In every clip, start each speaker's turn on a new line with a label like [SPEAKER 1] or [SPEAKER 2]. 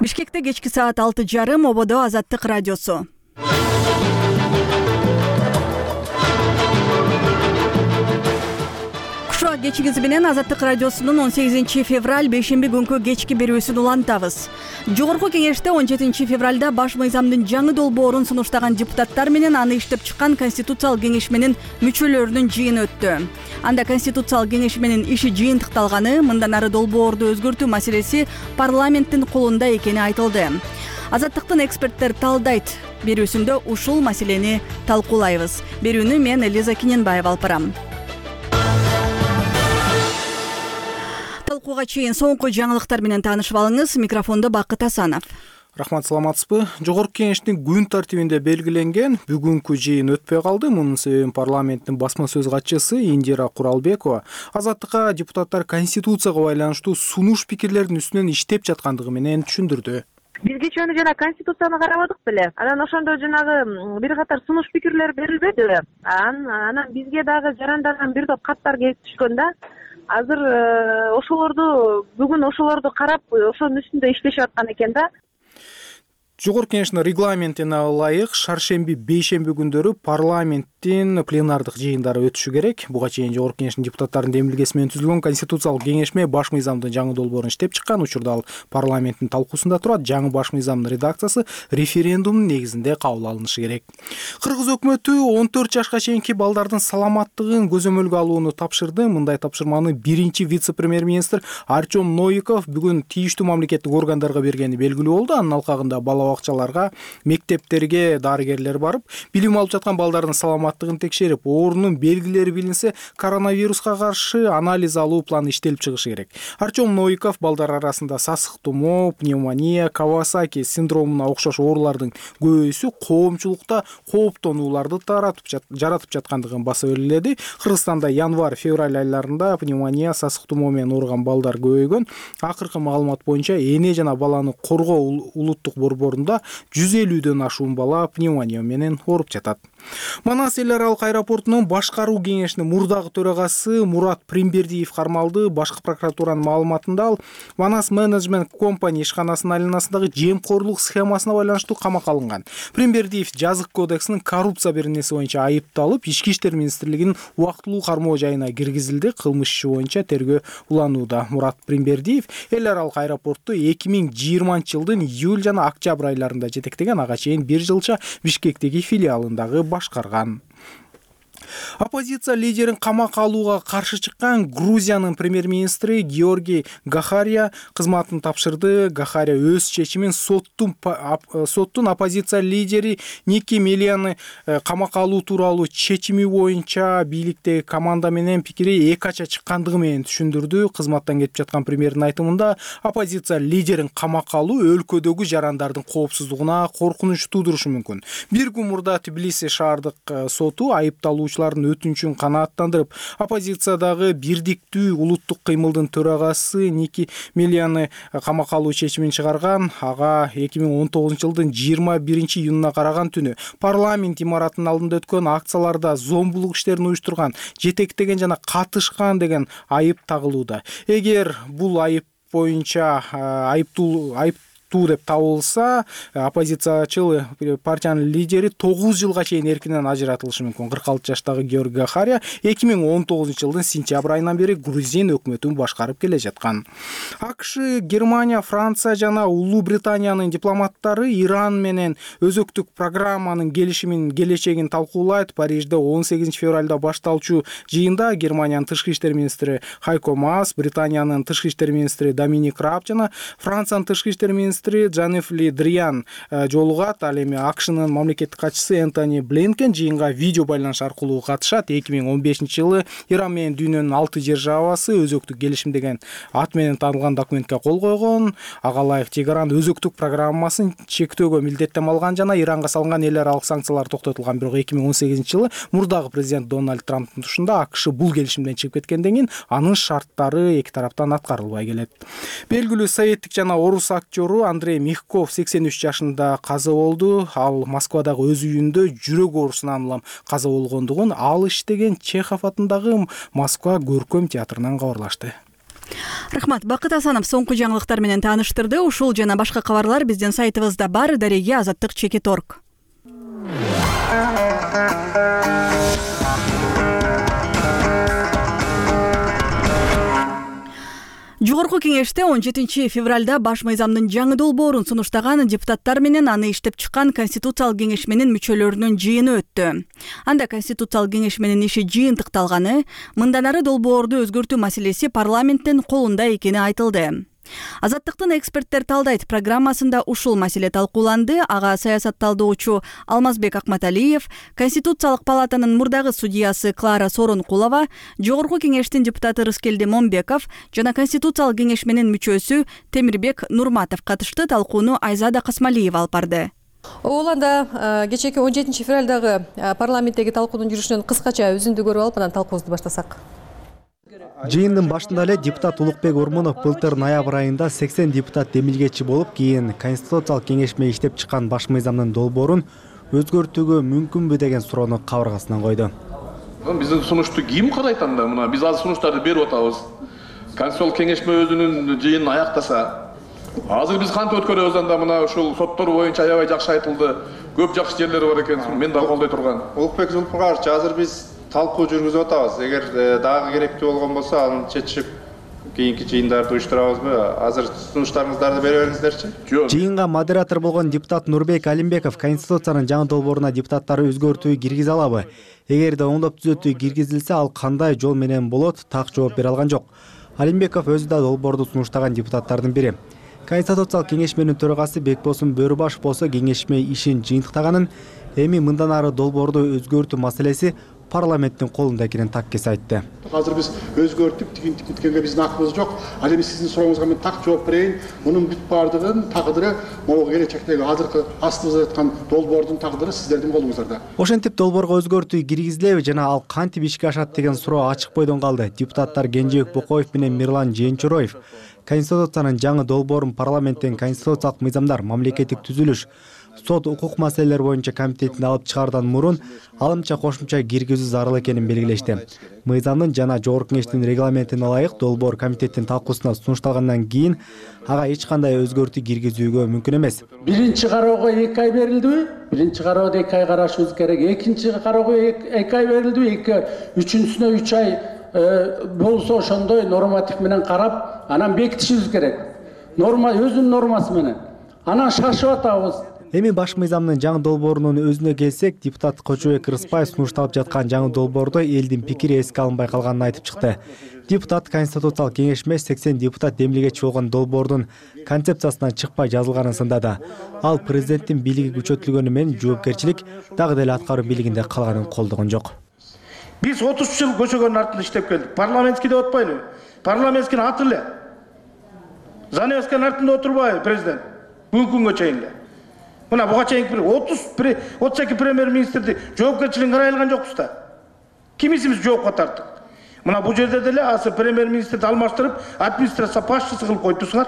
[SPEAKER 1] Бишкекте кечки саат 6:30 ободо Азаттык радиосу. Кушуа кечиңиз менен Азаттык радиосунун 18 февраль бейшемби күнкү кечки берүүсүн улантабыз. Жогорку кеңеште 17 февралда баш мыйзамдын жаңы долбоорун сунуштаган депутаттар менен аны иштеп чыккан Конституциялык кеңешменин мүчөлөрүнүн жыйыны өттү. Анда Конституциялык кеңешменин иши жыйынтыкталганы, мындан ары долбоорду өзгөртүү маселеси парламенттин колунда экени айтылды. Азаттыктын эксперттер талдайт. Берүүсүндө ушул маселени талкуулайбыз. Берүүнү мен Элиза Киненбаева алып барам. Талкууга чейин соңку жаңылыктар менен таанышып алыңыз. Микрофондо Бакыт Асанов.
[SPEAKER 2] Рахмат, саламатсызбы? Жогорку кеңештин күн тартибинде белгиленген бүгүнкү жыйын өтпөй калды. Мунун себебин парламенттин басма сөз катчысы Индира Куралбекова Азаттыкка депутаттар Конституцияга байланыштуу сунуш пикирлердин үстүнөн иштеп жаткандыгы менен түшүндүрдү.
[SPEAKER 3] Биз кечээ жана Конституцияны карабадык беле. Анан ошондо жанагы бир катар сунуш пикирлер берилбеди. Анан бизге дагы жарандаган бир топ каттар келип түшкөн да. Азыр бүгүн ошолорду карап, ошонун үстүндө иштешип аткан экен да.
[SPEAKER 2] Жогорку кеңештин регламентине ылайык шаршемби, бейшемби күндөрү парламенттин пленардык жыйындары өтүшү керек. Буга чейин жогорку кеңештин депутаттарынын демилгеси менен түзүлгөн Конституциялык кеңешме баш мыйзамдын жаңы долбоорун иштеп чыккан. Учурда ал парламенттин талкуусунда турат. Жаңы баш мыйзамдын редакциясы референдумдун негизинде кабыл алынышы керек. Кыргыз өкмөтү 14 жашка чейинки балдардын саламаттыгын көзөмөлгө алууну тапшырды. Мындай тапшырманы биринчи вице-премьер-министр Артем Новиков бүгүн тийиштүү мамлекеттик органдарга бергени белгилүү болду. Анын алкагында бала бакчаларга, мектептерге дарыгерлер барып, билим алып жаткан балдардын саламаттыгын текшерип, оорунун белгилери билинсе, коронавируска каршы анализ алуу планы иштелип чыгышы керек. Артем Новиков балдар арасында сасык тумоо, пневмония, Кавасаки синдромуна окшош оорулардын көбөйүүсү коомчулукта кооптонууларды жаратып жаткандыгын басып белгиледи. Кыргызстанда январь-февраль айларында пневмония, сасык тумоо менен ооруган балдар көбөйгөн. Акыркы маалымат боюнча эне жана баланы коргоо улуттук борборунда 150дөн ашуун бала пневмония менен ооруп жатат. Манас эл аралык аэропортунун башкаруу кеңешинин мурдагы төрагасы Мурат Примбердиев кармалды. Башкы прокуратуранын маалыматында ал Манас менеджмент компани ишканасынын айланасындагы жемкорлук схемасына байланыштуу камакка алынган. Примбердиев жазык кодексинин коррупция беренеси боюнча айыпталып, Ички иштер министрлигинин убактылуу кармоо жайына киргизилди. Кылмыш иши боюнча тергөө уланууда. Мурат Примбердиев эл аралык аэропорту 2020-жылдын июль жана октябрь айларында жетектеген, ага чейин 1 жылча Бишкектеги филиалындагы башкарган. Оппозиция лидерин камакка алууга каршы чыккан Грузиянын премьер-министри Георгий Гахария кызматын тапшырды. Гахария өз чечимин соттун оппозиция лидери Ники Мелияны камакка алуу тууралуу чечими боюнча бийликтеги команда менен пикири эки ача чыккандыгы менен түшүндүрдү. Кызматтан кетип жаткан премьердин айтымында оппозиция лидерин камакка алуу өлкөдөгү жарандардын коопсуздугуна коркунуч туудурушу мүмкүн. Бир күн мурда Тбилиси шаардык соту айыпталуучулардын өтүнчүн канааттандырып, оппозициядагы бирдиктүү улуттук кыймылдын төрагасы Ники Мелияны камакка алуу чечимин чыгарган. Ага 2019-жылдын 21-июнуна караган түнү парламент имаратынын алдында өткөн акцияларда зомбулук иштерин уюштурган, жетектеген жана катышкан деген айып тагылууда. Эгер бул айып боюнча айыптуу деп табылса, оппозициячыл партиянын лидери 9 жылга чейин эркинен ажыратылышы мүмкүн. 46 жаштагы Георгий Гахария 2019-жылдын сентябрь айынан бери Грузин өкмөтүн башкарып келе жаткан. АКШ, Германия, Франция жана Улуу Британиянын дипломаттары Иран менен өзөктүк программанын келечегин талкуулайт. Парижде 18 февралда башталчу жыйында Германиянын тышкы иштер министри Хайко Маас, Британиянын тышкы иштер министри Доминик Раб жана Франциянын тышкы иштер министри Жанеф Ли Дриан жолугат. Ал эми АКШнын мамлекеттик катчысы Энтони Блинкен жыйынга видео байланыш аркылуу катышат. 2015-жылы Иран менен дүйнөнүн 6 державасы өзөктүк келишим деген ат менен таанылган документке кол койгон. Ага ылайык Тегеран өзөктүк программасын чектөөгө милдеттенме алган жана Иранга салынган эл аралык санкциялар токтотулган. Бирок 2018-жылы мурдагы президент Дональд Трамптын тушунда АКШ бул келишимден чыгып кеткенден кийин анын шарттары эки тараптан аткарылбай келет. Белгилүү советтик жана орус актеру Андрей Мягков 83 жашында каза болду. Ал Москвадагы өз үйүндө жүрөк оорусунан улам каза болгондугун ал иштеген Чехов атындагы Москва көркөм театрынан кабарлашты.
[SPEAKER 1] Рахмат, Бакыт Асанов соңку жаңылыктар менен тааныштырды. Ушул жана башка кабарлар биздин сайтыбызда бар. Дареге Азаттык.org. Жогорку кеңеште 17 февралда баш мыйзамдын жаңы долбоорун сунуштаган депутаттар менен аны иштеп чыккан Конституциялык кеңешменин мүчөлөрүнүн жыйыны өттү. Анда Конституциялык кеңешменин иши жыйынтыкталганы, мындан ары долбоорду өзгөртүү маселеси парламенттин колунда экени айтылды. Азаттыктын эксперттер талдайт программасында ушул маселе талкууланды. Ага саясат талдоочу Алмазбек Акматалиев, Конституциялык палатанын мурдагы судьясы Клара Сооронкулова, Жогорку кеңештин депутаты Рыскелди Момбеков жана Конституциялык кеңешменин мүчөсү Темирбек Нурматов катышты. Талкууну Айзада Касмалиева алып барды.
[SPEAKER 4] Оланда кечээки 17 февралдагы парламенттеги талкуунун жүрүшүнөн кыскача үзүндү көрүп алып, анан талкуубузду баштасак.
[SPEAKER 5] Жыйындын башында эле депутат Улукбек Ормонов былтыр ноябрь айында 80 депутат демилгечи болуп, кийин Конституциялык кеңешме иштеп чыккан баш мыйзамдын долбоорун өзгөртүүгө мүмкүнбү деген суроону кабыргасынан койду.
[SPEAKER 6] Биздин сунушту ким карайт анда? Мына биз азыр сунуштарды берип атабыз. Конституциялык кеңешме өзүнүн жыйынын аяктаса, азыр биз кантип өткөрөбүз анда? Мына ушул соттор боюнча аябай жакшы айтылды. Көп жакшы жерлери бар экен. Мен дагы колдой турган.
[SPEAKER 7] Улукбек Зулпугарович, азыр биз талкуу жүргүзүп атабыз. Эгер дагы керектүү болгон болсо, аны чечип кийинки жыйындарды уюштурабызбы? Азыр сунуштарыңыздарды бере бериңиздерчи.
[SPEAKER 5] Жыйынга модератор болгон депутат Нурбек Алимбеков Конституциянын жаңы долбооруна депутаттары өзгөртүү киргизе алабы? Эгерде оңдоп түзөтүү киргизилсе, ал кандай жол менен болот? Так жооп бере алган жок. Алимбеков өзү да долбоорду сунуштаган депутаттардын бири. Конституциялык кеңешменин төрагасы Бекбосун Бөрүбашев болсо кеңешме ишин жыйынтыктаганын, эми мындан ары долбоорду өзгөртүү маселеси парламенттин колунда экенин так кесе айтты.
[SPEAKER 8] Азыр биз өзгөртүп тигинтипкенге биздин акыбыз жок. Ал эми сиздин сурооңузга мен так жооп берейин. Мунун бүт бардыгын тагдыры могу келечектеги азыркы астыбызда жаткан долбоордун тагдыры сиздердин колуңуздарда.
[SPEAKER 5] Ошентип долбоорго өзгөртүү киргизилеби жана ал кантип ишке ашат деген суроо ачык бойдон калды. Депутаттар Кенжебек Бокоев менен Мирлан Жээнчороев Конституциянын жаңы долбоорун парламенттин конституциялык мыйзамдар, мамлекеттик түзүлүш, сот укук маселелери боюнча комитетине алып чыгардан мурун алымча кошумча киргизүү зарыл экенин белгилешти. Мыйзамдын жана Жогорку кеңештин регламентине ылайык долбоор комитеттин талкуусуна сунушталгандан кийин ага эч кандай өзгөртүү киргизүүгө мүмкүн эмес.
[SPEAKER 9] Биринчи кароого 2 ай берилдиби? Биринчи кароодо 2 ай карашыбыз керек. Экинчи кароого 2 ай берилдиби? Үчүнчүсүнө 3 ай болсо ошондой норматив менен карап, анан бекитишибиз керек. Норма өзүнүн нормасы менен. Анан шашып атабыз.
[SPEAKER 5] Эми баш мыйзамдын жаңы долбоорунун өзүнө келсек, депутат Кочубек Рыспаев сунушталып жаткан жаңы долбоордо элдин пикири эске алынбай калганын айтып чыкты. Депутат Конституциялык кеңешме 80 депутат демилгечи болгон долбоордун концепциясынан чыкпай жазылганын сындады. Ал президенттин бийлиги күчөтүлгөнү менен жоопкерчилик дагы деле аткаруу бийлигинде калганын колдогон жок.
[SPEAKER 10] Биз 30 жыл көчөгөнүн артында иштеп келдик. Парламентский деп атпайлыбы? Парламентский аты эле. Заневскийнин артында отурбайбы президент? Бүгүнкү күнгө чейин эле. Мына буга чейин 32 премьер-министрди жоопкерчилигин карай алган жокпуз да. Кимисибиз жоопко тарттык. Мына бул жерде деле азыр премьер-министрди алмаштырып, администрация башчысы кылып койтусуңар.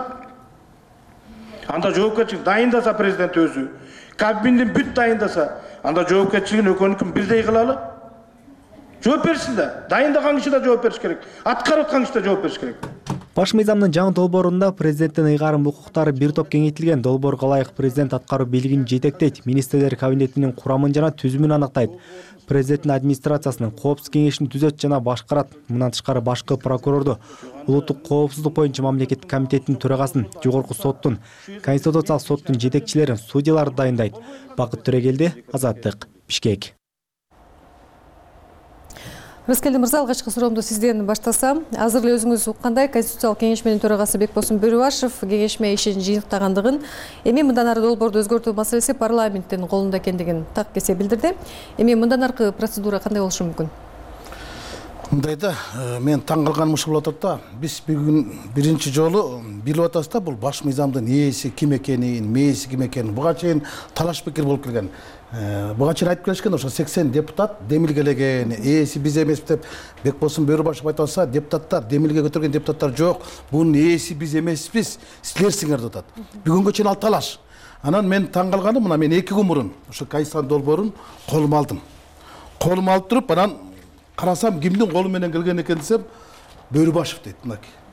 [SPEAKER 10] Анда жоопкерчилик дайындаса президент өзү, кабиндин бүт дайындаса, анда жоопкерчилигин экөөнүкүн бирдей кылалы. Жооп берсин да. Дайындаган киши да жооп бериш керек. Аткарып аткан киши да жооп бериш керек.
[SPEAKER 5] Баш мыйзамдын жаңы долбоорунда президенттин ыйгарым укуктары бир топ кеңейтилген. Долбоорго ылайык президент аткаруу бийлигин жетектейт, министрлер кабинетинин курамын жана түзүмүн аныктайт. Президенттин администрациясынын коопсуз кеңешин түзөт жана башкарат. Мындан тышкары башкы прокурорду, улуттук коопсуздук боюнча мамлекеттик комитеттин төрагасын, жогорку соттун, конституциялык соттун жетекчилерин, судьяларды дайындайт. Бакыт Төрегелди, Азаттык, Бишкек.
[SPEAKER 4] Рыскелди мырза, алгачкы суроомду сизден баштасам, азыр эле өзүңүз уккандай Конституциялык кеңешменин төрагасы Бекбосун Бөрүбашев кеңешме ишин жыйынтыктагандыгын, эми мындан ары долбоорду өзгөртүү маселеси парламенттин колунда экендигин так кесе билдирди. Эми мындан аркы процедура кандай болушу мүмкүн?
[SPEAKER 8] Мындайда мен таң калганым ушул болуп атат да. Биз бүгүн биринчи жолу билип атабыз да, бул баш мыйзамдын ээси ким экенин, мээси ким экенин. Буга чейин талаш пикир болуп келген. Буга чейин айтып келишкен, ошо 80 депутат демилгелеген, ээси биз эмеспиз деп Бекбосун Бөрүбашев айтып атса, депутаттар, демилге көтөргөн депутаттар жок. Бунун ээси биз эмеспиз, силерсиңер деп атат. Бүгүнгө чейин ал талаш. Анан мен таң калганым, мына мен 2 күн мурун ошо Конституциянын долбоорун колума алдым. Колума алып туруп, анан карасам кимдин колу менен келген экен десем, Бөрүбашев дейт. Мынакей.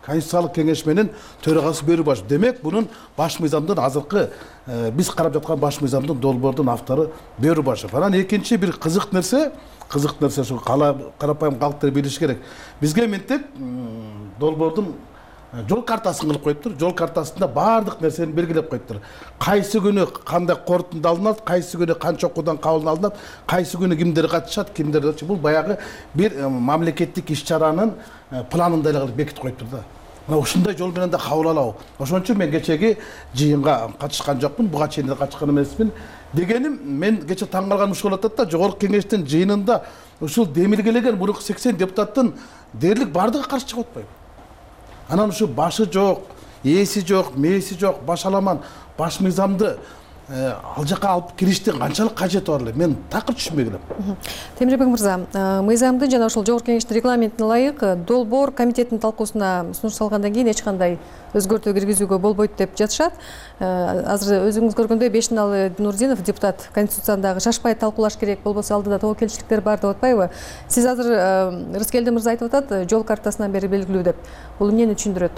[SPEAKER 8] Конституциялык кеңешменин төрагасы Бөрүбашев. Демек, бунун баш мыйзамдын азыркы биз карап жаткан баш мыйзамдын долбоордун автору Бөрүбашев. Анан экинчи бир кызык нерсе ушу карапайым калктар билиши керек. Бизге мынтип долбоордун жол картасын кылып коюптур. Жол картасында баардык нерсени белгилеп коюптур. Кайсы күнү кандай корутунду алынат, кайсы күнү канча окуудан кабыл алынат, кайсы күнү кимдер катышат, кимдер бул баягы бир мамлекеттик иш-чаранын планында эле кылып бекитип коюптур да. Мына ушундай жол менен да кабыл алабы. Ошон үчүн мен кечеги жыйынга катышкан жокмун, буга чейин да катышкан эмесмин. Дегеним, мен кече таң калганым ушул болуп атат да, жогорку кеңештин жыйынында ушул демилгелеген мурунку 80 депутаттын дээрлик бардыгы каршы чыгып атпайбы? Анан ушу башы жок, ээси жок, мээси жок, баш аламан, баш мыйзамды ал жака алып кириштин канчалык кажети бар эле? Мен такыр түшүнбөй келем.
[SPEAKER 4] Темирбек мырза, мыйзамдын жана ошол жогорку кеңештин регламентине ылайык долбоор комитеттин талкуусуна сунуш салгандан кийин эч кандай өзгөртүү киргизүүгө болбойт деп жатышат. Азыр өзүңүз көргөндөй Бешиналы Нурдинов депутат Конституцияндагы шашпай талкуулаш керек, болбосо алдыда тобокелчиликтер бар деп атпайбы? Сиз азыр Рыскелди мырза айтып атат, жол картасынан бери белгилүү деп. Бул эмнени түшүндүрөт?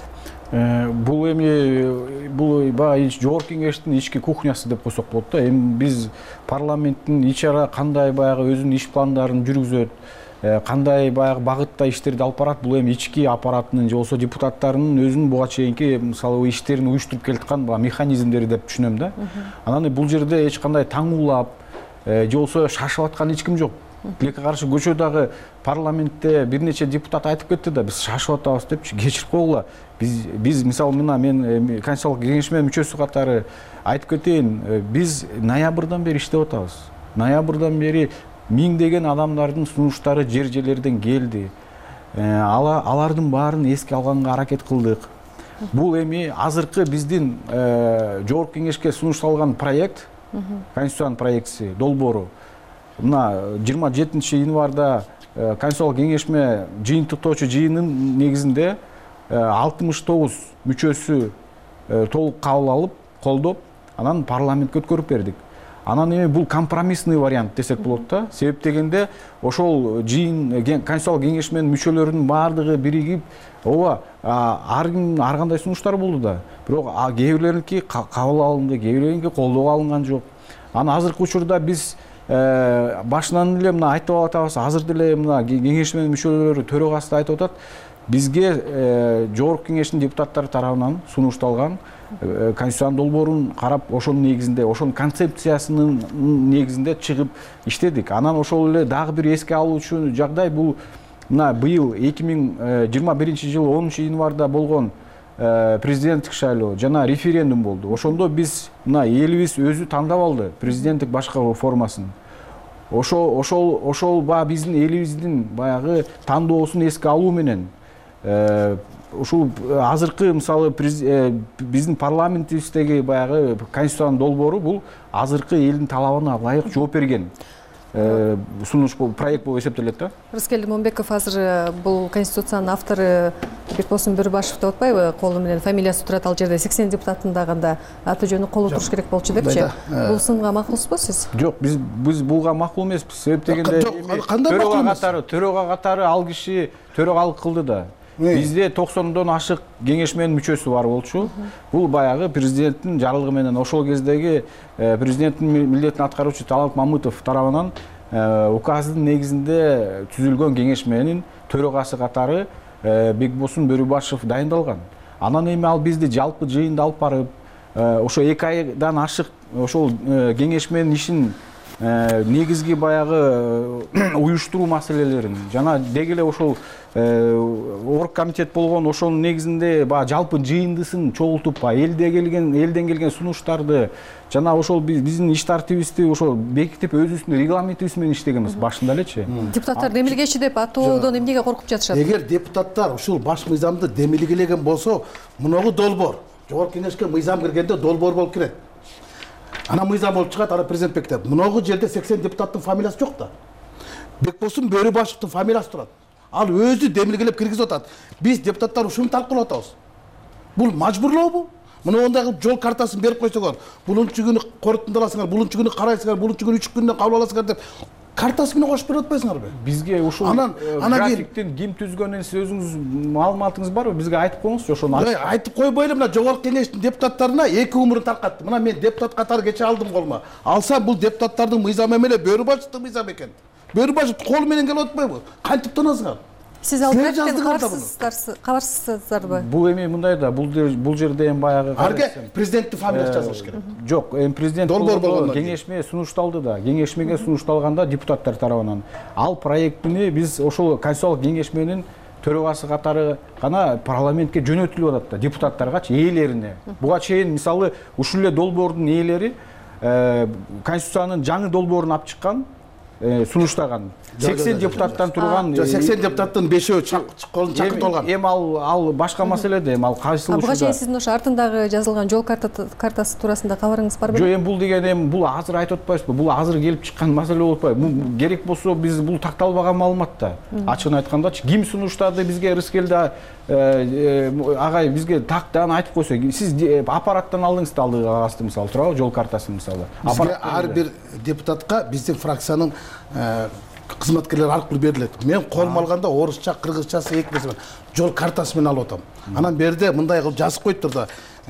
[SPEAKER 11] Бул эми баягы жогорку кеңештин ички кухнясы деп койсок болот да. Эми биз парламенттин ичара кандай баягы өзүнүн иш пландарын жүргүзөт, кандай баягы багытта иштерди алып барат, бул эми ички аппараттын же болбосо депутаттарынын өзүнүн буга чейинки мисалы иштерин уюштуруп келаткан механизмдери деп түшүнөм да. Анан бул жерде эч кандай таңуулап же болбосо шашып аткан эч ким жок. Тилекке каршы көчөдөгү парламентте бир нече депутат айтып кетти да, биз шашып атабыз депчи, кечирип койгула. Биз мисалы мына мен Конституциялык кеңешме мүчөсү катары айтып кетейин, биз ноябрдан бери иштеп атабыз. Ноябрдан бери миңдеген адамдардын сунуштары жер-жерлерден келди. Алардын баарын эске алганга аракет кылдык. Бул эми азыркы биздин жогорку кеңешке сунушталган проект, Конституциянын проектиси, долбоору. Мына 27 январда Конституциялык кеңешме жыйынтыктоочу жыйынын негизинде 69 мүчөсү толук кабыл алып, колдоп, анан парламентке өткөрүп бердик. Анан эми бул компромиссный вариант десек болот да. Себеп дегенде ошол жыйын Конституциялык кеңешменин мүчөлөрүнүн баардыгы биригип, ар кандай сунуштар болду да. Бирок кээ бирлериники кабыл алынды, кээ бирлериники колдоого алынган жок. Анан азыркы учурда биз башынан эле мына айтып атабыз, азыр деле мына кеңешменин мүчөлөрү төрагасы да айтып атат, бизге жогорку кеңештин депутаттары тарабынан сунушталган Конституциянын долбоорун карап, ошонун негизинде, ошонун концепциясынын негизинде чыгып иштедик. Анан ошол эле дагы бир эске алуучу жагдай бул мына быйыл 2021-жылы 10 январда болгон президенттик шайлоо жана референдум болду. Ошондо биз мына элибиз өзү тандап алды президенттик башкаруу формасын. Ошол биздин элибиздин баягы тандоосун эске алуу менен ушул азыркы мисалы биздин парламентибиздеги баягы Конституциянын долбоору бул азыркы элдин талабына ылайык жооп берген сунуш проект болуп эсептелет да.
[SPEAKER 4] Рыскелди Момбеков азыр бул Конституциянын автору Бекбосун Бөрүбашев деп атпайбы? Колу менен фамилиясы турат, ал жерде 80 депутаттын дагында аты жөнү колу туруш керек болчу депчи. Бул сынга макулсузбу сиз?
[SPEAKER 11] Жок, биз булга макул эмеспиз. Себеп дегенде төрага катары ал киши төрагалык кылды да. Бизде 90дон ашык кеңешменин мүчөсү бар болчу. Бул баягы президенттин жарлыгы менен ошол кездеги президенттин милдетин аткаруучу Талант Мамытов тарабынан указдын негизинде түзүлгөн кеңешменин төрагасы катары Бекбосун Бөрүбашев дайындалган. Анан эми ал бизди жалпы жыйында алып барып, ошо 2 айдан ашык ошол кеңешменин ишин негизги баягы уюштуруу маселелерин жана деги эле ошол оргкомитет болгон ошонун негизинде баягы жалпы жыйындысын чогултуп, элден келген сунуштарды жана ошол биздин иш тартибибизди ошол бекитип өзүбүздүн регламентибиз менен иштегенбиз башында элечи.
[SPEAKER 4] Депутаттар демилгечи деп атоодон эмнеге коркуп жатышат?
[SPEAKER 8] Эгер депутаттар ушул баш мыйзамды демилгелеген болсо, муногу долбоор жогорку кеңешке мыйзам киргенде долбоор болуп кирет. Ана мыйзам болуп чыгат, ана президент бекитет. Муногу жерде 80 депутаттын фамилиясы жок да. Бекбосун Бөрүбашевдин фамилиясы турат. Ал өзү демилгелеп киргизип атат. Биз депутаттар ушуну талкуулап атабыз. Бул мажбурлообу? Мына ондагы жол картасын берип койсоңор, булунчу күнү корутундаласыңар, булунчу күнү карайсыңар, булунчу күнү 3 күндөн кабыл аласыңар деп картасы менен кошуп берип атпайсыңарбы?
[SPEAKER 11] Бизге ушул графиктин ким түзгөнүн сиз өзүңүз маалыматыңыз барбы? Бизге айтып коюңузчу ошону.
[SPEAKER 8] Айтып койбой эле мына жогорку кеңештин депутаттарына 2 умурун таркатты. Мына мен депутат катары кече алдым колума. Алсам бул депутаттардын мыйзамы эмеле Бөрү башчылыктын мыйзамы экен. Бөрү башчылык кол менен келип атпайбы? Кантип тоносуңар?
[SPEAKER 4] Сиз ал кабарсызсыздарбы?
[SPEAKER 11] Бул эми мындай да, бул жерде эми баягы
[SPEAKER 8] президенттин фамилиясы жазылыш керек.
[SPEAKER 11] Жок, эми президент кеңешме сунушталды да. Кеңешмеге сунушталганда депутаттар тарабынан ал проектини биз ошол Конституциялык кеңешменин төрөгасы катары гана парламентке жөнөтүлүп атат да, депутаттаргачы, ээлерине. Буга чейин мисалы ушул эле долбоордун ээлери Конституциянын жаңы долбоорун алып чыккан, сунуштаган 80 депутаттан турган
[SPEAKER 8] 80 депутаттын 5-өө колун чакыртып алган.
[SPEAKER 11] Эми ал башка маселе да, эми ал кайсыл
[SPEAKER 4] буга чейин сиздин ошо артындагы жазылган жол картасы туурасында кабарыңыз барбы?
[SPEAKER 11] Жок, эми бул деген эми бул азыр айтып атпайбызбы? Бул азыр келип чыккан маселе болуп атпайбы? Бул керек болсо биз бул такталбаган маалымат да. Ачыгын айткандачы, ким сунуштады бизге Рыскелде агай бизге тактан айтып койсо, сиз аппараттан алдыңыз да алдыгы кагазды мисалы, туурабы? Жол картасын мисалы.
[SPEAKER 8] Ар бир депутатка биздин фракциянын кызматкерлер аркылуу берилет. Мен колума алганда орусча, кыргызчасы эки нерсе менен жол картасы менен алып атам. Анан берде мындай кылып жазып коюптур да.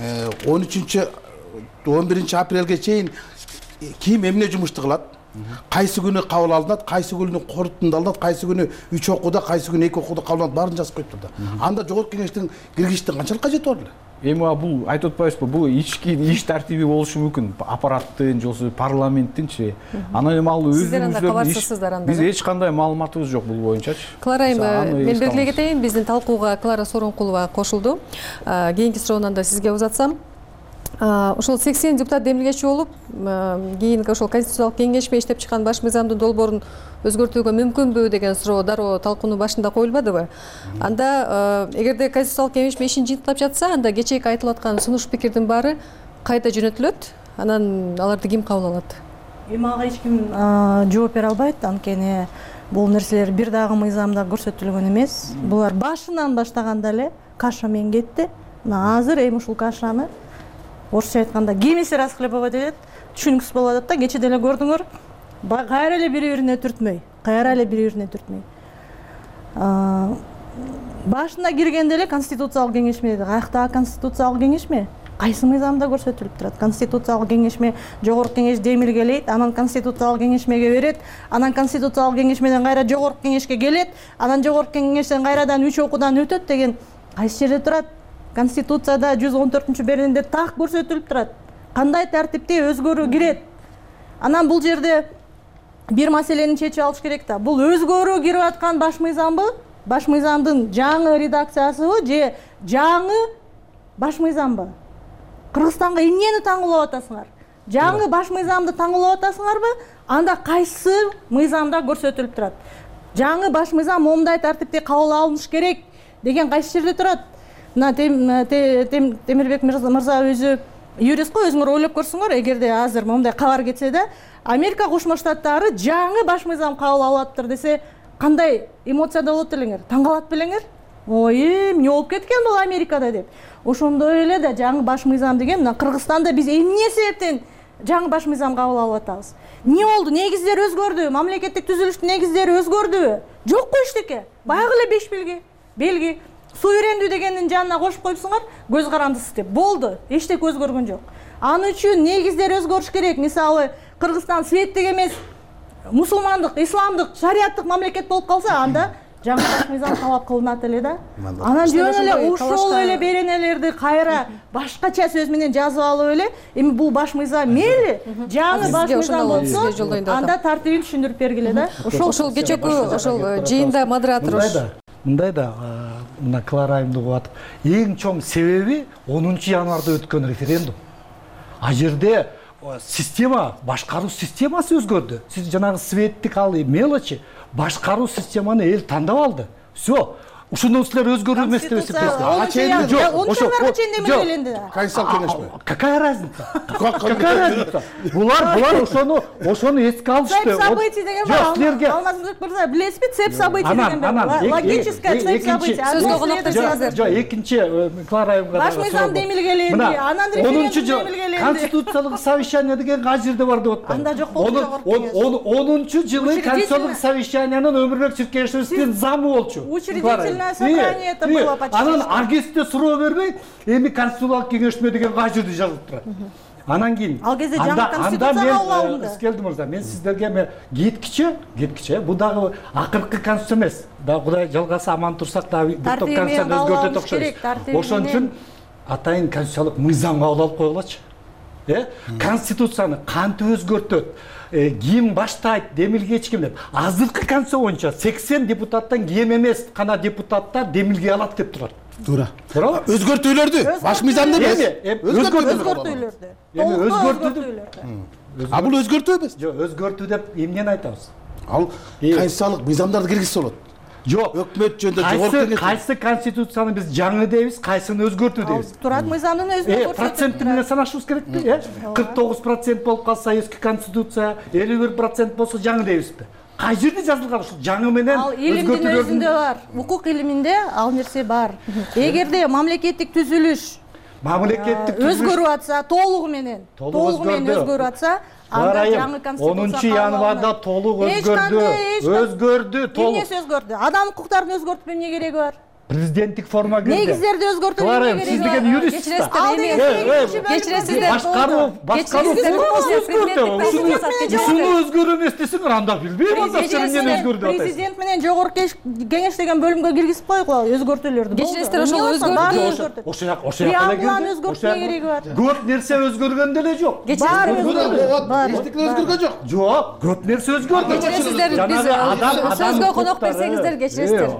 [SPEAKER 8] 11 апрелге чейин ким эмне жумушту кылат? Кайсы күнү кабыл алынат, кайсы күнү корутунда алынат, кайсы күнү 3 окууда, кайсы күнү 2 окууда кабыл алынат, баарын жазып коюптур да. Анда жогорку кеңештин киргиштин канчалык кажети бар эле?
[SPEAKER 11] Эми бул айтып атпайбызбы? Бул ички иш тартиби болушу мүмкүн. Аппараттын, жолсу парламенттинчи. Анан эми ал өзүңүздөрдүн биз эч кандай маалыматыбыз жок бул боюнчачы.
[SPEAKER 4] Клара эми мен белгилей кетейин, биздин талкууга Клара Сооронкулова кошулду. Кийинки суроонан да сизге узатсам. Ошол 80 депутат демилгечи болуп, кийинки ошол Конституциялык кеңешме иштеп чыккан баш мыйзамдын долбоорун өзгөртүүгө мүмкүнбү деген суроо дароо талкуунун башында коюлбадыбы? Анда эгерде Конституциялык кеңешме ишин жыйынтыктап жатса, анда кечээки айтылып аткан сунуш пикирдин баары кайта жөнөтүлөт, анан аларды ким кабыл алат?
[SPEAKER 12] Эми ага эч ким жооп бере албайт, анткени бул нерселер бир дагы мыйзамда көрсөтүлгөн эмес. Булар башынан баштаганда эле каша менен кетти. Мына азыр эми ушул кашаны орусча айтканда кемиси расхлебовать этет, түшүнүксүз болуп атат да, кече деле көрдүңөр. Кайра эле бири-бирине түртмөй. Башына киргенде эле конституциялык кеңешме деди. Каяктагы конституциялык кеңешме? Кайсы мыйзамда көрсөтүлүп турат? Конституциялык кеңешме жогорку кеңеш демилгелейт, анан конституциялык кеңешмеге берет, анан конституциялык кеңешмеден кайра жогорку кеңешке келет, анан жогорку кеңештен кайрадан 3 окуудан өтөт деген кайсы жерде турат? Конституцияда 114-беренде так көрсөтүлүп турат. Кандай тартипте өзгөрүү кирет? Анан бул жерде бир маселени чечип алыш керек да. Бул өзгөрүү кирип аткан баш мыйзамбы? Баш мыйзамдын жаңы редакциясыбы же жаңы баш мыйзамбы? Кыргызстанга эмнени таңуулап атасыңар? Жаңы баш мыйзамды таңуулап атасыңарбы? Анда кайсы мыйзамда көрсөтүлүп турат? Жаңы баш мыйзам момундай тартипте кабыл алыныш керек деген кайсы жерде турат? Мына Темирбек мырза өзү юрист го, өзүңөр ойлоп көрсүңөр, эгерде азыр момундай кабар кетсе да, Америка Кошмо Штаттары жаңы баш мыйзам кабыл алыптыр десе, кандай эмоцияда болот элеңер? Таң калат белеңер? Ой, эмне болуп кеткен бул Америкада деп. Ошондой эле да жаңы баш мыйзам деген мына Кыргызстанда биз эмне себептен жаңы баш мыйзам кабыл алып атабыз? Эмне болду? Негиздер өзгөрдү? Мамлекеттик түзүлүштүн негиздери өзгөрдүбү? Жокко эчтеке. Баягы эле 5 белги. Суверендүү дегендин жанына кошуп коюпсуңар, көз карандысыз деп. Болду. Эчтеке өзгөргөн жок. Аны үчүн негиздер өзгөрүш керек. Мисалы, Кыргызстан светтик эмес, мусулмандык, исламдык, шариаттык мамлекет болуп калса, анда жаңы баш мыйзам талап кылынат эле да. Анан жөн эле ушул эле беренелерди кайра башкача сөз менен жазып алып эле, эми бул баш мыйзам мели жаңы баш мыйзам болсо, анда тартибин түшүндүрүп бергиле да.
[SPEAKER 4] Ошол кечээки ошол жыйында модератор
[SPEAKER 13] мындай да, мына Клара айымды угуп атып, эң чоң себеби 10 январда өткөн референдум. А жерде система, башкаруу системасы өзгөрдү. Сиз жанагы светтик ал мелочи, башкаруу системаны эл тандап алды. Все, ушуну силер өзгөрүү эмес депсиз.
[SPEAKER 12] Ошого чейин демилгеленди.
[SPEAKER 8] Конституциялык кеңешме?
[SPEAKER 13] Какая разница? Какая разница? Булар ошону эске алышты.
[SPEAKER 12] Цепь событий деген бар.
[SPEAKER 13] Силерге
[SPEAKER 12] Алмазбек мырза, билесизби, цепь событий деген бар. Логическая цепь событий.
[SPEAKER 4] Сөзгө коноктойсуңуздар.
[SPEAKER 13] Жок, экинчи Клара айымга
[SPEAKER 12] Баш мыйзам демилгеленди, анан референдум демилгеленди.
[SPEAKER 13] Конституциялык совещание деген кай жерде бар деп атпайбы?
[SPEAKER 12] Анда жок болчу.
[SPEAKER 13] 10-жылы конституциялык совещаниянын Өмүрбек Чиркешевичтин замы болчу.
[SPEAKER 12] Учредительное собрание это было почти.
[SPEAKER 13] Анан аргесте суроо бербей, эми конституциялык кеңешме деген кай жерде жазылып турат. Анан кийин
[SPEAKER 12] ал кезде жаңы конституция кабыл алынды.
[SPEAKER 13] Скелди мырза, мен сиздерге кеткиче, бу дагы акыркы конституция эмес. Да Кудай жалгаса аман турсак дагы бир топ конституцияны өзгөртөт окшойбуз. Ошон үчүн атайын конституциялык мыйзам кабыл алып койгулачы. Конституцияны кантип өзгөртөт, ким баштайт, демилгечи ким деп. Азыркы конституция боюнча 80 депутаттан кем эмес гана депутаттар демилге алат деп турат.
[SPEAKER 8] Туура. Өзгөртүүлөрдү баш мыйзамда эмес.
[SPEAKER 12] Өзгөртүүлөрдү.
[SPEAKER 8] А бул өзгөртүү эмес.
[SPEAKER 13] Жок, өзгөртүү деп эмнени айтабыз?
[SPEAKER 8] Ал конституциялык мыйзамдарды киргизсе болот.
[SPEAKER 13] Жок,
[SPEAKER 8] өкмөт жөнүндө жогорку кеңеш.
[SPEAKER 13] Кайсы конституцияны биз жаңы дейбиз, кайсын өзгөртүү дейбиз?
[SPEAKER 12] Турат мыйзамдын өзүнө
[SPEAKER 13] процент менен санашыбыз керекпи? 49% болуп калса эски конституция, 51% болсо жаңы дейбизби? Кай жерде жазылган ушул жаңы менен
[SPEAKER 12] өзгөртүүлөр? Ал илимдин өзүндө бар. Укук илиминде ал нерсе бар. Эгерде мамлекеттик түзүлүш өзгөрүп атса, толугу менен өзгөрүп атса, анда жаңы конституция
[SPEAKER 13] 10 январда толук өзгөрдү.
[SPEAKER 12] Эмнеси өзгөрдү? Адам укуктарын өзгөртүп эмне кереги бар?
[SPEAKER 13] Президенттик форма кирди.
[SPEAKER 12] Негиздерди өзгөртүп эмне кереги бар?
[SPEAKER 13] Сиз деген юрист. Ушуну өзгөрүү эмес десеңер анда билбейм, анда эмнени өзгөрдү атасыз.
[SPEAKER 12] Президент менен жогорку кеңеш деген бөлүмгө киргизип койгула өзгөртүүлөрдү.
[SPEAKER 4] Кечиресиздер, ошол өзгөрдү.
[SPEAKER 13] Ошо жакка
[SPEAKER 12] өзгөртүүгө кереги бар.
[SPEAKER 13] Көп нерсе өзгөргөн деле жок.
[SPEAKER 12] Бар.
[SPEAKER 8] Эчтеке өзгөргөн жок.
[SPEAKER 13] Жок, көп нерсе өзгөрдү.
[SPEAKER 4] Кечиресиздер, биз сөзгө конок берсеңиздер кечиресиздер.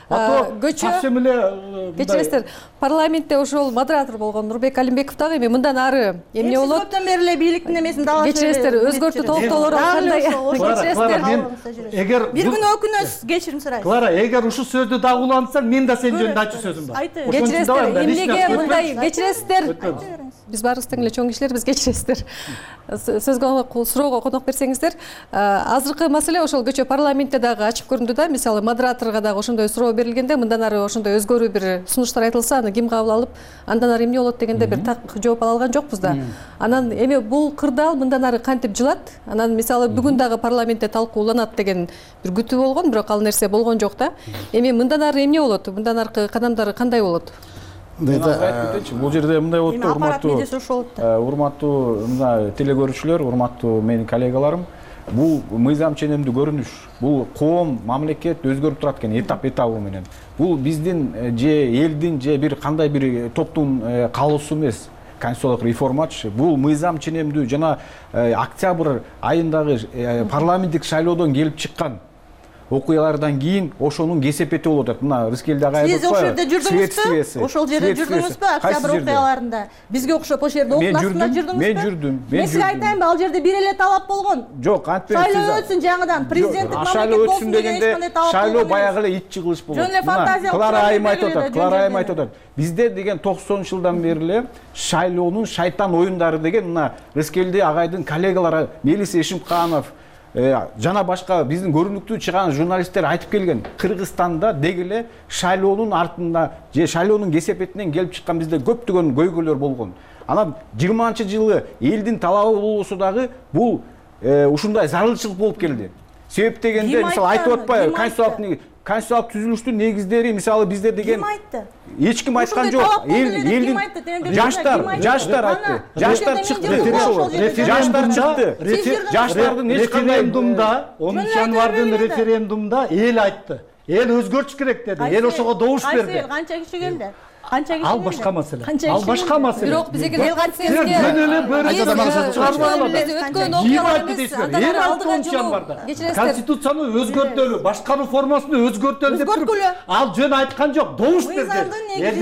[SPEAKER 4] Кечиресиздер, парламентте ошол модератор болгон Нурбек Алимбеков дагы эми мындан ары эмне болот?
[SPEAKER 12] Көптөн бери эле бийликтин эмесин далат.
[SPEAKER 4] Кечиресиздер, өзгөртүү толуктоолору кандай?
[SPEAKER 13] Кечиресиздер, эгер
[SPEAKER 12] бир күн өкүнөсүз, кечирим сурайсыз.
[SPEAKER 13] Клара, эгер ушул сөздү дагы улантсаң, мен да сен жөнүндө айтчу сөзүм бар.
[SPEAKER 4] Кечиресиздер, эмнеге мындай? Кечиресиздер, биз баарыбыз тең эле чоң кишилербиз, кечиресиздер. Сөзгө суроого конок берсеңиздер, азыркы маселе ошол көчө парламентте дагы ачык көрүндү да, мисалы модераторго дагы ошондой суроо берилгенде, мындан ары ошондой өзгөрүү бир сунуштар айтылса, аны ким кабыл алып, андан ары эмне болот дегенде бир так жооп ала алган жокпуз да. Анан эми бул кырдаал мындан ары кантип жылат? Анан мисалы бүгүн дагы парламентте талкууланат деген бир күтүү болгон, бирок ал нерсе болгон жок да. Эми мындан ары эмне болот? Мындан аркы кадамдар кандай болот?
[SPEAKER 11] Бул жерде мындай болот, урматтуу мына телегөрүүчүлөр, урматтуу менин коллегаларым, бул мыйзам ченемдүү көрүнүш, бул коом, мамлекет өзгөрүп турат экен этап менен. Бул биздин же элдин же бир кандай бир топтун каалоосу эмес. Конституциялык реформачы, бул мыйзам ченемдүү жана октябрь айындагы парламенттик шайлоодон келип чыккан окуялардан кийин ошонун кесепети болуп атат. Мына Рыскелди агай айтып
[SPEAKER 12] Сиз ошол жерде жүрдүңүзбү? Ошол жерде жүрдүңүзбү? Октябрь окуяларында. Бизге окшоп ошол жерде октун астында жүрдүңүзбү?
[SPEAKER 11] Мен жүрдүм.
[SPEAKER 12] Мен сизге айтайынбы, ал жерде бир эле талап болгон.
[SPEAKER 11] Жок, антпен
[SPEAKER 12] шайлоо өтсүн жаңыдан, президенттик мамлекет болсун дегенде
[SPEAKER 11] шайлоо баягы эле ит чыгылыш болот.
[SPEAKER 12] Жөн эле фантазия.
[SPEAKER 11] Клара айым айтып атат. Бизде деген 90-жылдан бери эле шайлоонун шайтан оюндары деген мына Рыскелди агайдын коллегалары Мелис Эшимканов жана башка биздин көрүнүктүү чыган журналисттер айтып келген. Кыргызстанда деги эле шайлоонун артында же шайлоонун кесепетинен келип чыккан бизде көптөгөн көйгөйлөр болгон. Анан 20-жылы элдин талабы болбосо дагы бул ушундай зарылчылык болуп келди. Себеп дегенде мисалы айтып атпайбы, конституциялык түзүлүштүн негиздери мисалы бизде деген эч ким айткан жок. Элдин жаштар айтты. Жаштар чыкты. Жаштардын эч кандай
[SPEAKER 13] референдумда 10 январдын референдумда эл айтты. Эл өзгөртүш керек деди. Эл ошого добуш берди.
[SPEAKER 12] Канча киши келди? Канча киши
[SPEAKER 13] ал башка маселе. Ал башка маселе.
[SPEAKER 4] Бирок биз эгер
[SPEAKER 13] Конституцияны өзгөртөлү, башка формасына өзгөртөлү деп туруп, ал жөн айткан жок. Добуш берди. Элди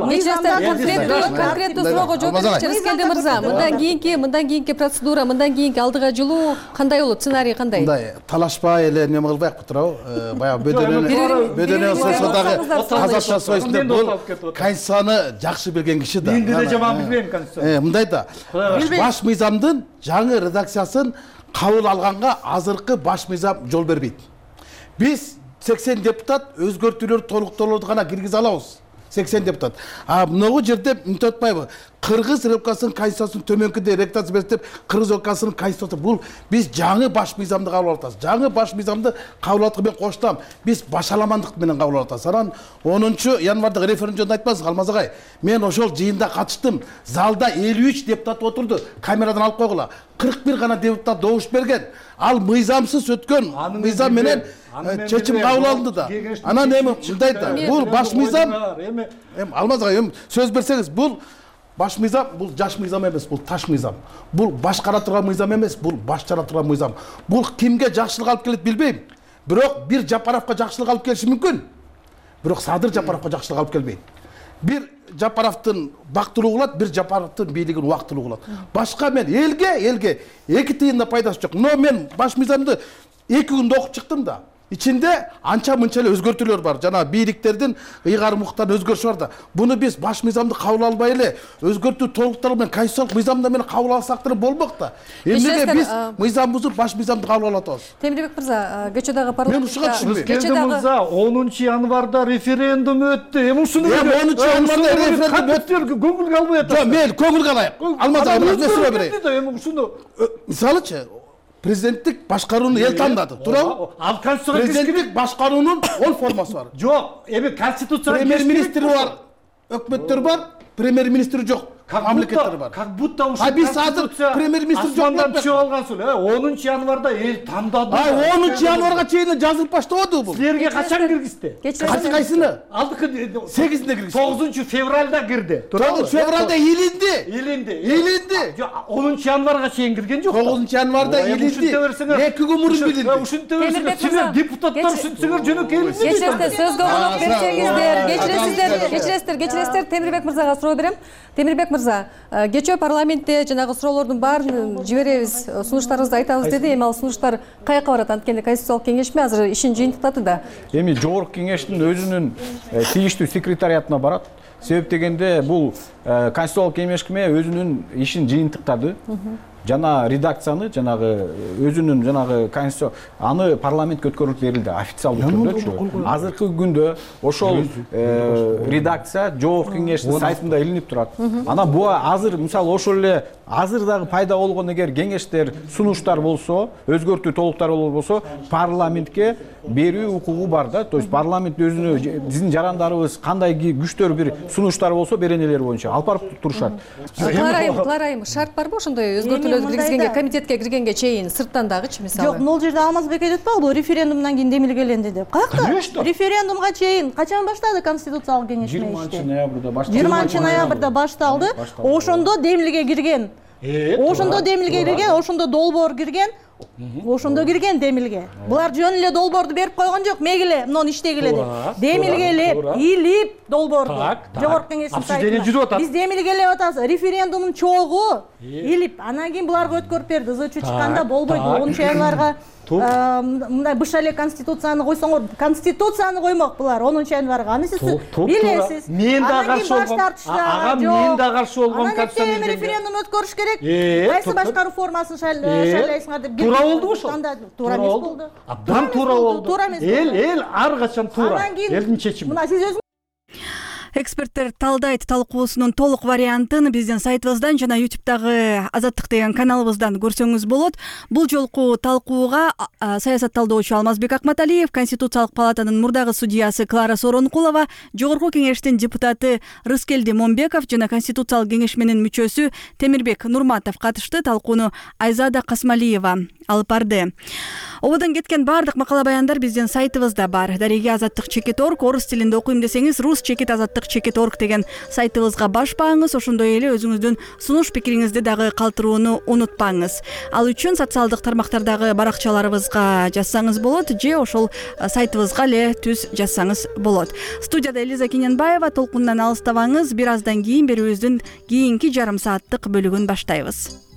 [SPEAKER 13] сыйлагыла.
[SPEAKER 4] Конкреттүү суроого жооп беришиңиз Рыскелди мырза. Мындан кийинки процедура, мындан кийинки алдыга жылуу кандай болот? Сценарий кандай?
[SPEAKER 8] Мындай талашпай эле неме кылбайыкпы туурабы? Баягы бөдөнө сосодагы казакча сөзүндө бул конституцияны жакшы билген киши да.
[SPEAKER 13] Мен деле жаман билбейм конституцияны.
[SPEAKER 8] Мындай да. Баш мыйзамдын жаңы редакциясын кабыл алганга азыркы баш мыйзам жол бербейт. Биз 80 депутат өзгөртүүлөр толуктоолорду гана киргизе алабыз. 80 депутат. Мынау жерде үнт атпайбы. Кыргыз Республикасынын конституциясынын төмөнкүдө редакция берип деп, Кыргыз Республикасынын конституциясы бул биз жаңы баш мыйзамды кабыл алып атабыз. Жаңы баш мыйзамды кабыл алганга мен коштам. Биз башаламандык менен кабыл алып атабыз. Анан 10 январдагы референдум жөнүндө айтпасыз, Алмаз агай. Мен ошол жыйында катыштым. Залда 53 депутат отурду. Камерадан алып койгула. 41 гана депутат добуш берген. Ал мыйзамсыз өткөн мыйзам менен чечим кабыл алынды да. Анан эми мындай да. Бул баш мыйзам. Алмаз агай, сөз берсеңиз, бул баш мыйзам, бул жаш мыйзам эмес, бул таш мыйзам. Бул башкара турган мыйзам эмес, бул башчара турган мыйзам. Бул кимге жакшылык алып келет билбейм. Бирок бир Жапаровго жакшылык алып келиши мүмкүн. Бирок Садыр Жапаровго жакшылык алып келбейт. Бир Жапаровдун бактылуу кылат, бир Жапаровдун бийлигин убактылуу кылат. Башка мен элге эки тыйын да пайдасы жок. Но мен баш мыйзамды 2 күндө окуп чыктым да. İçinde ança mınça özgörtülөр бар. Жана бийликтердин ыйгар муктан өзгөрүшү бар да. Буну биз баш мыйзамды кабыл албай эле өзгөртүү толуктар менен конституциялык мыйзамда менен кабыл алсак деле болмок да. Эмнеге биз мыйзам бузуп баш мыйзамды кабыл алып атабыз?
[SPEAKER 4] Темирбек мырза, кечээ дагы парламентте
[SPEAKER 13] Рыскелди мырза 10 январда референдум өттү. Эми ушуну
[SPEAKER 8] 10 январда референдум өттү.
[SPEAKER 13] Көңүлгө албай атасыз.
[SPEAKER 8] Жок, мейли, көңүлгө алайык. Алмаз агай, мен суроо берейин.
[SPEAKER 13] Эми ушуну
[SPEAKER 8] мисалычы президенттик башкарууну эл тандады, туурабы?
[SPEAKER 13] Ал конституцияга
[SPEAKER 8] президенттик башкаруунун 10 формасы бар.
[SPEAKER 13] Жок, эми конституцияга
[SPEAKER 8] премьер-министри бар, өкмөттөр бар, премьер-министри жок. Мамлекеттер бар.
[SPEAKER 13] Как будто ушу
[SPEAKER 8] биз азыр премьер-министр жок
[SPEAKER 13] деп түшүп алгансыз. 10 январда эл тандады.
[SPEAKER 8] 10 январга чейин жазылып баштабады бул.
[SPEAKER 13] Силерге качан киргизди?
[SPEAKER 8] Кайсыны?
[SPEAKER 13] Алдыкы
[SPEAKER 8] 8-inde киргизди.
[SPEAKER 13] 9 февралда кирди.
[SPEAKER 8] 9 февралда илинди.
[SPEAKER 13] 10 январга чейин кирген жок.
[SPEAKER 8] 9 январда илинди. 2 күн мурун билинди.
[SPEAKER 13] Ушинте берсеңер, силер депутаттар ушинтсеңер жөнөкөй эле.
[SPEAKER 4] Кечиресиздер, сөзгө болуп берсеңиздер, кечиресиздер, Темирбек мырзага суроо берем. Темирбек мырза, кечээ парламентте жанагы суроолордун баарын жиберебиз, сунуштарыбызды айтабыз деди. Эми ал сунуштар каяка барат? Анткени конституциялык кеңешме азыр ишин жыйынтыктады да.
[SPEAKER 11] Эми жогорку кеңештин өзүнүн тийиштүү секретариатына барат. Себеп дегенде бул конституциялык кеңешме өзүнүн ишин жыйынтыктады. Жана редакцияны, жанагы өзүнүн жанагы конституция аны парламентке өткөрүлүп берилди официалдуу түрдө. Азыркы күндө ошол редакция жогорку кеңештин сайтында илинип турат. Анан бул азыр мисалы ошол эле азыр дагы пайда болгон эгер кеңештер, сунуштар болсо, өзгөртүү толуктар болсо, парламентке берүү укугу бар да. То есть парламент өзүнө биздин жарандарыбыз кандай күчтөр бир сунуштар болсо беренелер боюнча алып барып турушат.
[SPEAKER 4] Кларайым, шарт барбы ошондой өзгөртүүлөрдү киргизгенге, комитетке киргенге чейин сырттан дагычы мисалы?
[SPEAKER 12] Жок, бул жерде Алмазбек айтып атпайбы, бул референдумдан кийин демилгеленди деп. Каякта? Референдумга чейин качан баштады конституциялык кеңешме ишти?
[SPEAKER 11] 20 ноябрда башталды.
[SPEAKER 12] 20 ноябрда башталды. Ошондо демилге кирген. Ошондо демилге кирген, ошондо долбоор кирген. Ошондо кирген демилге. Булар жөн эле долбоорду берип койгон жок, мегиле, муну иштегиле деп. Демилгелеп, илип долбоорду. Жогорку кеңештин сайтына. Биз демилгелеп атабыз. Референдумдун чогу илип, анан кийин буларга өткөрүп берди. ЗЧ чыкканда болбойт. 10 январга мындай быш эле конституцияны койсоңор, конституцияны коймок булар 10 январга. Аны сиз билесиз.
[SPEAKER 13] Мен да каршы болгом. Ага, мен да каршы болгом
[SPEAKER 12] конституцияны. Референдум өткөрүш керек. Кайсы башкаруу формасын шайлайсыңар деп.
[SPEAKER 13] Туура болду ошол.
[SPEAKER 12] Туура эмес болду.
[SPEAKER 13] Абдан туура болду. Эл ар качан туура. Элдин чечими.
[SPEAKER 12] Мына сиз
[SPEAKER 1] Эксперттер талдайт. Талкуусунун толук вариантын биздин сайтыбыздан жана YouTube'дагы Азаттык деген каналыбыздан көрсөңүз болот. Бул жолку талкууга саясат талдоочу Алмазбек Акматалиев, Конституциялык палатанын мурдагы судьясы Клара Соронкулова, жогорку кеңештин депутаты Рыскелди Момбеков жана Конституциялык кеңешменин мүчөсү Темирбек Нурматов катышты. Талкууну Айзада Касмалиева алып барды. Ободон кеткен бардык макала баяндар биздин сайтыбызда бар. Дареги Азаттык чекит.org, орус тилинде окуйм десеңиз Рус чекит Азаттык @cheket.org деген сайтыбызга башпаңыз. Ошондой эле өзүңүздүн сунуш пикириңизди дагы калтырууну унутпаңыз. Ал үчүн социалдык тармактардагы баракчаларыбызга жазсаңыз болот же ошол сайтыбызга эле түз жазсаңыз болот. Студияда Элиза Кененбаева. Толкундан алыстабаңыз. Бир аздан кийин берүүбүздүн кийинки жарым сааттык бөлүгүн баштайбыз.